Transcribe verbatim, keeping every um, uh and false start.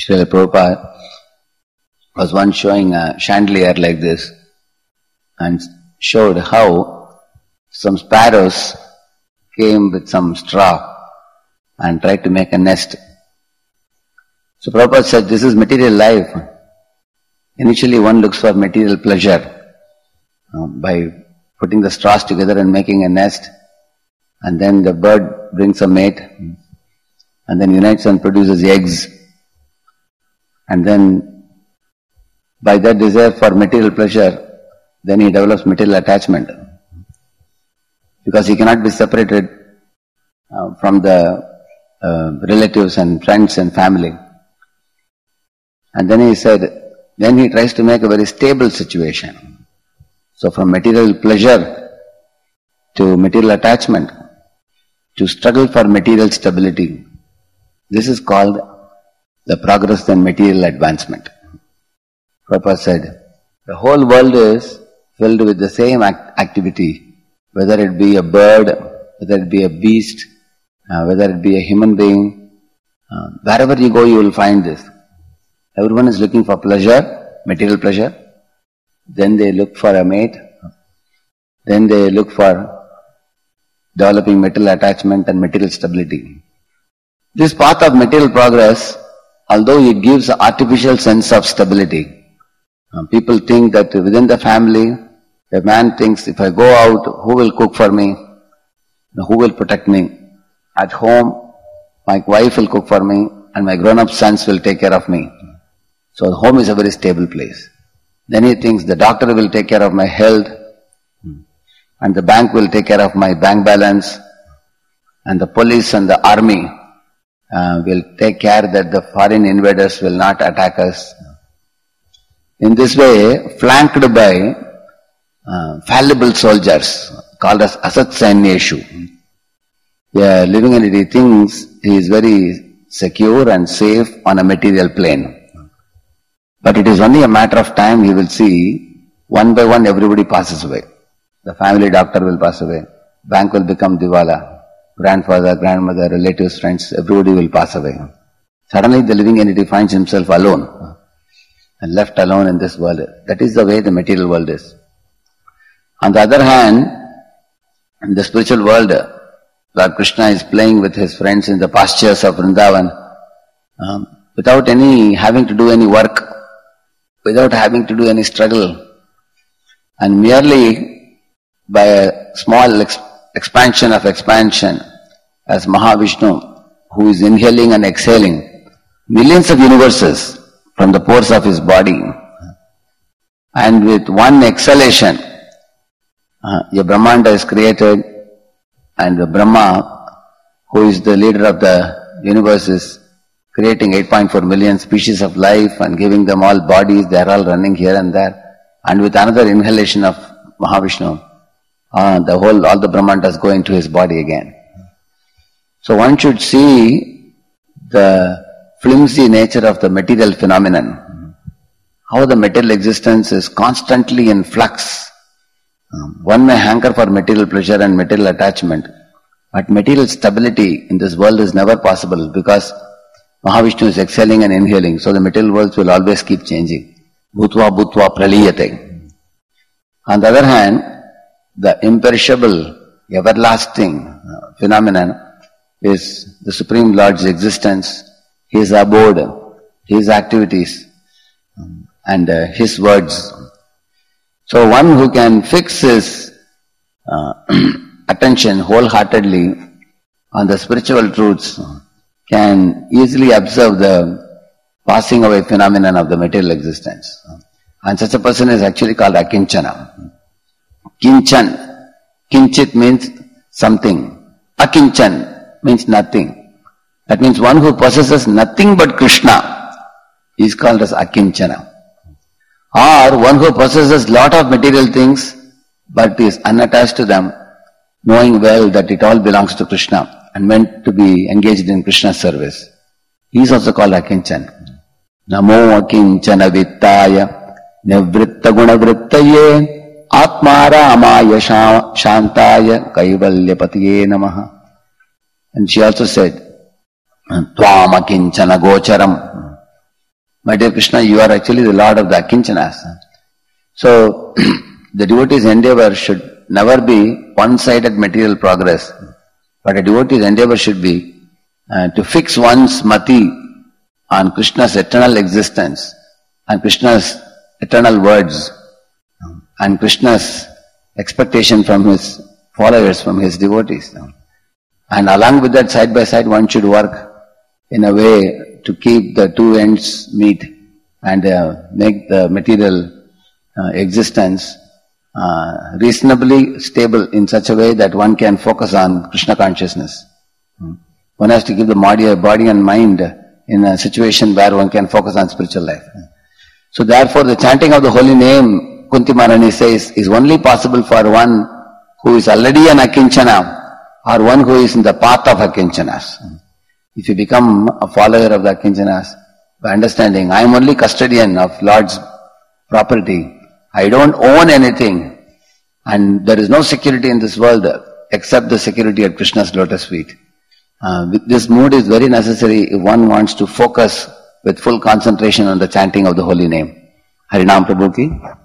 Srila Prabhupada was once showing a chandelier like this and showed how some sparrows came with some straw and tried to make a nest. So Prabhupada said, this is material life. Initially one looks for material pleasure uh, by putting the straws together and making a nest, and then the bird brings a mate and then unites and produces eggs, and then by that desire for material pleasure, then he develops material attachment, because he cannot be separated uh, from the uh, relatives and friends and family. And then he said, then he tries to make a very stable situation. So from material pleasure to material attachment to struggle for material stability, this is called the progress in material advancement. Prabhupada said, the whole world is filled with the same act- activity, whether it be a bird, whether it be a beast, uh, whether it be a human being. Uh, wherever you go, you will find this. Everyone is looking for pleasure, material pleasure. Then they look for a mate. Then they look for developing material attachment and material stability. This path of material progress, although it gives an artificial sense of stability, uh, people think that within the family, a man thinks, if I go out, who will cook for me? Who will protect me? At home, my wife will cook for me and my grown-up sons will take care of me. So the home is a very stable place. Then he thinks the doctor will take care of my health, and the bank will take care of my bank balance, and the police and the army uh, will take care that the foreign invaders will not attack us. In this way, flanked by uh, fallible soldiers called as Asat Sainyeshu, the living entity thinks he is very secure and safe on a material plane. But it is only a matter of time. He will see, one by one everybody passes away. The family doctor will pass away, bank will become diwala, grandfather, grandmother, relatives, friends, everybody will pass away. Suddenly the living entity finds himself alone and left alone in this world. That is the way the material world is. On the other hand, in the spiritual world, Lord Krishna is playing with his friends in the pastures of Vrindavan um, without any having to do any work, without having to do any struggle, and merely by a small ex- expansion of expansion, as Mahavishnu, who is inhaling and exhaling millions of universes from the pores of his body, and with one exhalation, uh, a Brahmanda is created, and the Brahma, who is the leader of the universe, is creating eight point four million species of life and giving them all bodies. They are all running here and there. And with another inhalation of Mahavishnu, uh, the whole, all the Brahmandas go into his body again. So one should see the flimsy nature of the material phenomenon, how the material existence is constantly in flux. Um, one may hanker for material pleasure and material attachment, but material stability in this world is never possible, because Mahavishnu is exhaling and inhaling, so the material worlds will always keep changing. Bhutva bhutva praliyate. On the other hand, the imperishable, everlasting uh, phenomenon is the Supreme Lord's existence, His abode, His activities, um, and uh, His words. So one who can fix his uh, attention wholeheartedly on the spiritual truths can easily observe the passing away phenomenon of the material existence. And such a person is actually called Akinchana. Kinchan. Kinchit means something. Akinchan means nothing. That means one who possesses nothing but Krishna is called as Akinchana. Or one who possesses lot of material things but is unattached to them, knowing well that it all belongs to Krishna and meant to be engaged in Krishna's service. He is also called Akinchan. Namo Akinchana Vittaya Nivritta Guna Vrittaye Atmara Amaya Shantaya Kaivalya Patiye Namaha. And she also said, Tvam Akinchana Gocharam. my dear Krishna, you are actually the Lord of the Akinchanas. So, the devotee's endeavor should never be one-sided material progress, but a devotee's endeavor should be uh, to fix one's mati on Krishna's eternal existence, and Krishna's eternal words, and Krishna's expectation from his followers, from his devotees. And along with that, side by side, one should work in a way to keep the two ends meet and uh, make the material uh, existence uh, reasonably stable in such a way that one can focus on Krishna consciousness. One has to keep the body, body and mind in a situation where one can focus on spiritual life. So therefore, the chanting of the holy name, Kunti Maharani says, is only possible for one who is already an Akinchana or one who is in the path of Akinchanas. If you become a follower of the Akinchanas, by understanding, I am only custodian of Lord's property, I don't own anything, and there is no security in this world except the security at Krishna's lotus feet. Uh, this mood is very necessary if one wants to focus with full concentration on the chanting of the holy name. Harinam Prabhu ki